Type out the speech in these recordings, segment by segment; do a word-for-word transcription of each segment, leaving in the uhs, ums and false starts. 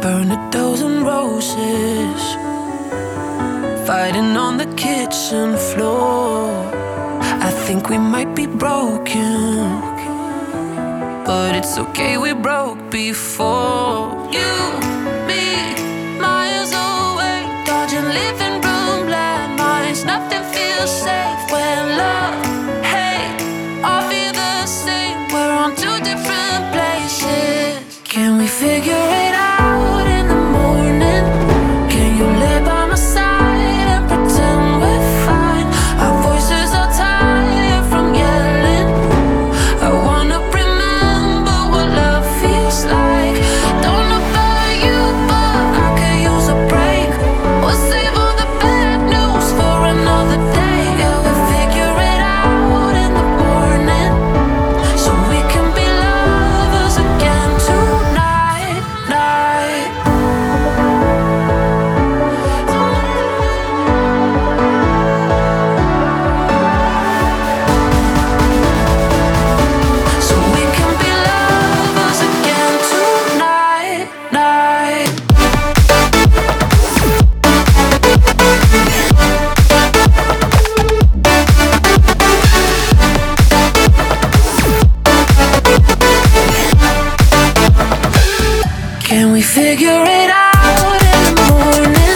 burned a dozen roses, fighting on the kitchen floor. I think we might be broken, but it's okay, we broke before. You, me, miles away, dodging living room landmines. Nothing feels safe when love, hate, all feel the same. We're on two different places. Can we figure it out in the morning? Can you lay by my side and pretend we're fine? Our voices are tired from yelling. I wanna remember what love feels like. Don't know about you, but I could use a break. We'll save all the bad news for another day. Yeah, we'll figure it out in the morning, so we can be lovers again tonight, night. So we can be lovers again tonight, night. Can we figure it out in the morning?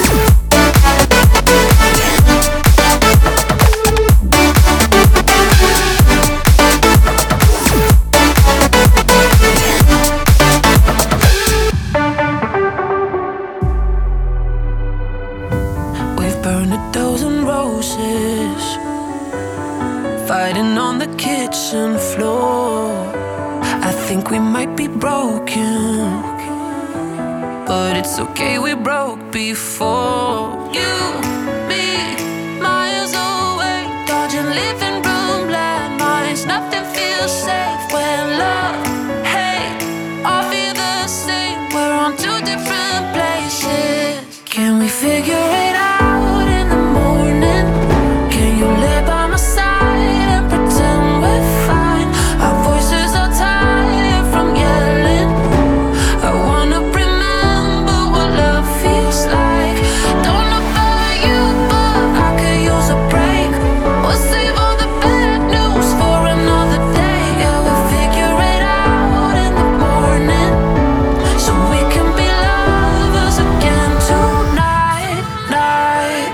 We've burned a dozen roses, fighting on the kitchen floor. I think we might be broken, but it's okay, we broke before. You, me, miles away, dodging living room landmines. Nothing feels safe when love, hate, all feel the same. We're on two different places. Can we figure it out in the morning? Can you lay by my side and pretend we're fine? Our voices are tired from yelling. I wanna remember what love feels like. Don't know about you, but I could use a break. We'll save all the bad news for another day. Yeah, we'll figure it out in the morning, so we can be lovers again tonight, night.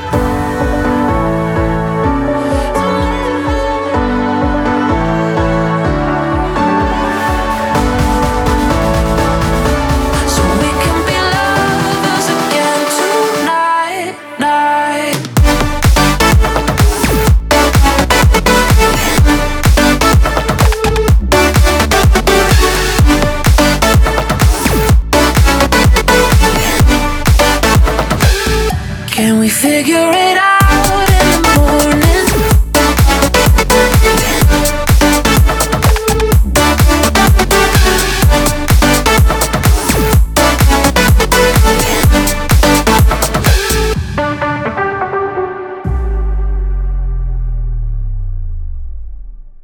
So we can be lovers again tonight, night. Can we figure it out?